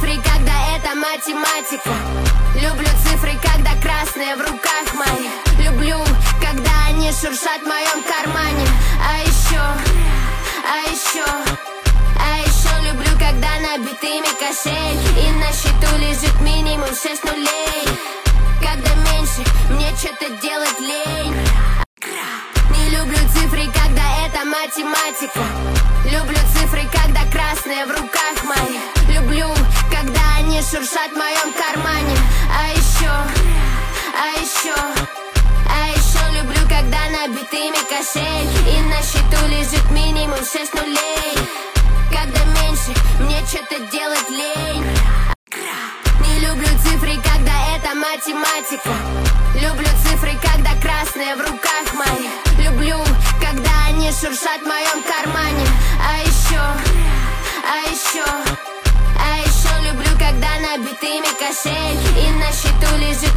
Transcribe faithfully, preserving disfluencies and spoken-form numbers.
цифры, когда это математика. Люблю цифры, когда красные в руках моих. Люблю, когда они шуршат в моем кармане. А еще, а еще, а еще люблю, когда набитыми кошель и на счету лежит минимум шесть нулей. Когда меньше, мне что-то делать лень. Не люблю цифры, когда это математика. Люблю цифры, когда красные в руках моих. Люблю, когда они шуршат в моем кармане. А еще, а еще, а еще люблю, когда набитыми кошель и на счету лежит минимум шесть нулей. Когда меньше, мне что-то делать лень. Не люблю цифры, когда это математика. Люблю цифры, когда красные в руках моих. Люблю, когда они шуршат в моем кармане. А еще, а еще, а еще люблю, когда набитыми кошель и на счету лежит